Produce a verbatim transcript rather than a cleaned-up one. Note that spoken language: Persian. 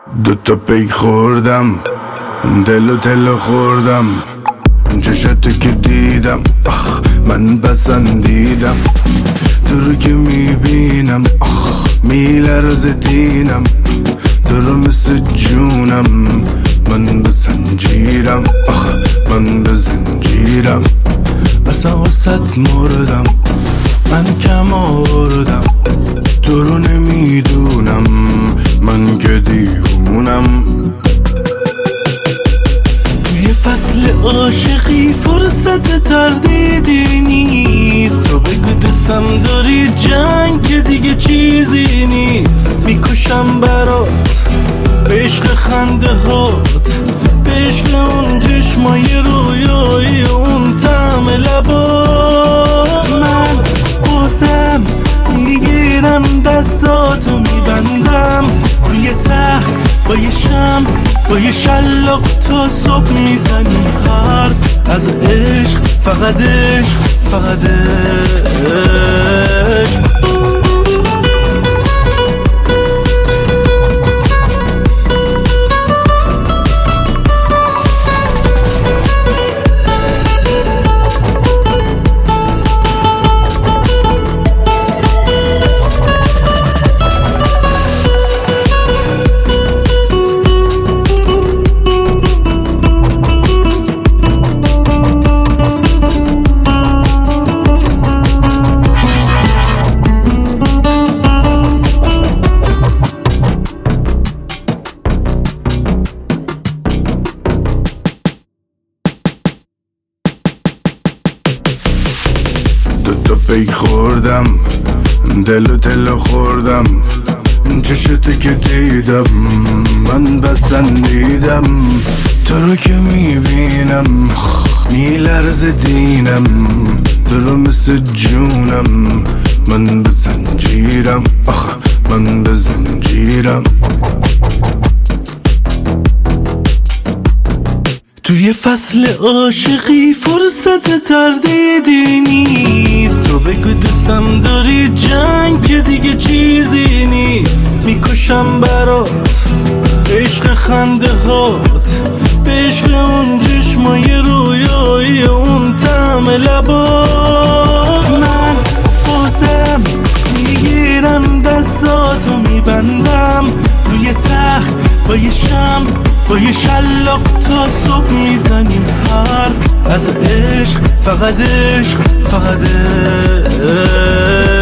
دوتا پیک خوردم، دل و تلو خوردم، چشتو که دیدم آخ من پسندیدم، تو رو که میبینم آخ میلرزه دینم، تو رو مثل جونم، من به زنجیرم آخ من به زنجیرم، اصلا واسه مردم، من کم آوردم، تو رو نمیدونم، من که دیوونم. توی فصل عاشقی فرصت تردیدی نیست، تو بگو دوستم داری، جنگ که دیگه چیزی نیست، میکشم برات به عشق خنده هات، به عشق اون چشمای رویایی، اون طعم لبات، من بازم میگیرم دستاتو میبندم روی تخت با یه شم با یه شلاق تا صبح میزنی حرف از عشق، فقط عشق فقط عشق. دوتا پیک خوردم، دل و تلو خوردم، چشتو که دیدم، من پسندیدم، تو رو که میبینم میلرزه دینم، تو رو مثل جونم، من به زنجیرم آخ من به زنجیرم. توی فصل عاشقی فرصت تردیدی نیست، تو بگو دوستم داری، جنگ که دیگه چیزی نیست، میکشم برات به عشق خنده هات، به عشق اون چشمای رویایی، اون طعم لبات، من بازم میگیرم دستاتو میبندم روی تخت با یه شم با یه شلاق تا صبح میزنیم حرف از عشق، فقط عشق فقط عشق.